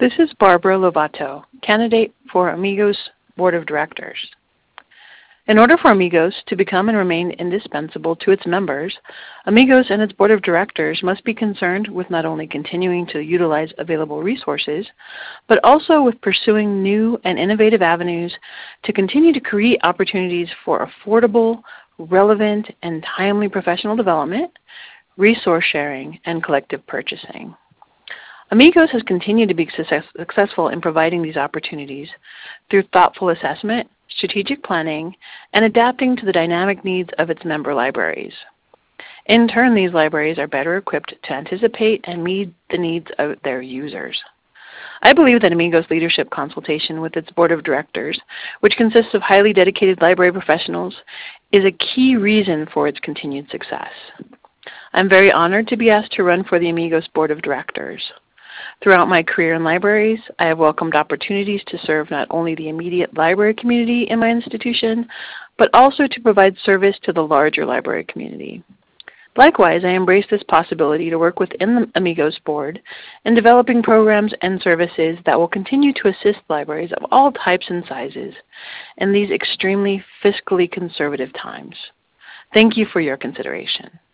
This is Barbara Lovato, candidate for Amigos Board of Directors. In order for Amigos to become and remain indispensable to its members, Amigos and its Board of Directors must be concerned with not only continuing to utilize available resources, but also with pursuing new and innovative avenues to continue to create opportunities for affordable, relevant, and timely professional development, resource sharing, and collective purchasing. Amigos has continued to be successful in providing these opportunities through thoughtful assessment, strategic planning, and adapting to the dynamic needs of its member libraries. In turn, these libraries are better equipped to anticipate and meet the needs of their users. I believe that Amigos leadership consultation with its Board of Directors, which consists of highly dedicated library professionals, is a key reason for its continued success. I'm very honored to be asked to run for the Amigos Board of Directors. Throughout my career in libraries, I have welcomed opportunities to serve not only the immediate library community in my institution, but also to provide service to the larger library community. Likewise, I embrace this possibility to work within the Amigos Board in developing programs and services that will continue to assist libraries of all types and sizes in these extremely fiscally conservative times. Thank you for your consideration.